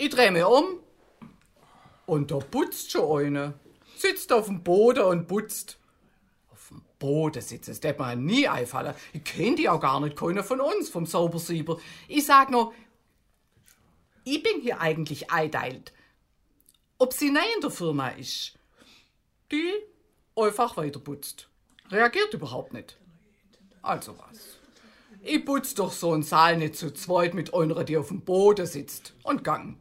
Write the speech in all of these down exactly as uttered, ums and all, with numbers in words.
Ich drehe mich um und da putzt schon eine. Sitzt auf dem Boden und putzt. Auf dem Boden sitzt, das hätte mir nie einfallen. Ich kenne die auch gar nicht, keiner von uns, vom Saubersieber. Ich sag nur, ich bin hier eigentlich einteilt. Ob sie neu in der Firma ist, die einfach weiter putzt. Reagiert überhaupt nicht. Also was. Ich putz doch so einen Saal nicht zu zweit mit einer, die auf dem Boden sitzt. Und gang.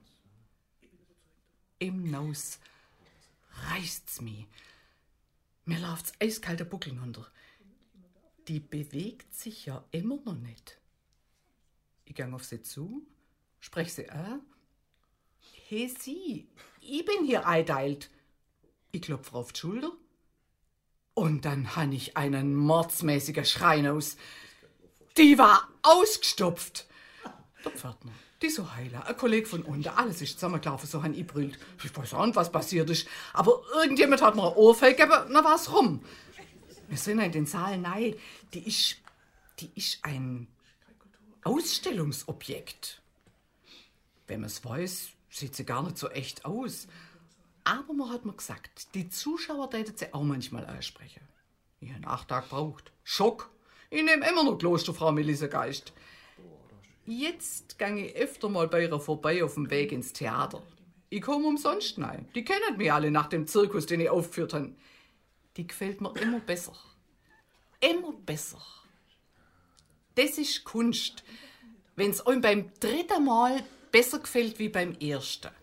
Im Naus reißt's mich. Mir läuft's eiskalte Buckeln runter. Die bewegt sich ja immer noch nicht. Ich gang auf sie zu, sprech sie an. Hey Sie, ich bin hier einteilt. Ich klopfe auf die Schulter. Und dann han ich einen mordsmäßigen Schrei aus. Die war ausgestopft. Der Pförtner, die so heiler, ein Kollege von unten, alles ist zusammengelaufen, so han ich brüllt. Ich weiß auch nicht, was passiert ist, aber irgendjemand hat mir ein Ohrfeige gegeben, na war's rum. Wir sind in den Saal nein, die ist, die ist ein Ausstellungsobjekt. Wenn man's weiß, sieht sie gar nicht so echt aus. Aber man hat mir gesagt, die Zuschauer täten sie auch manchmal ansprechen. Ich habe acht Tage gebraucht. Schock. Ich nehme immer noch Klosterfrau Melissa Geist. Jetzt gehe ich öfter mal bei ihr vorbei auf dem Weg ins Theater. Ich komme umsonst rein. Die kennen mich alle nach dem Zirkus, den ich aufgeführt habe. Die gefällt mir immer besser. Immer besser. Das ist Kunst. Wenn es euch beim dritten Mal besser gefällt wie beim ersten.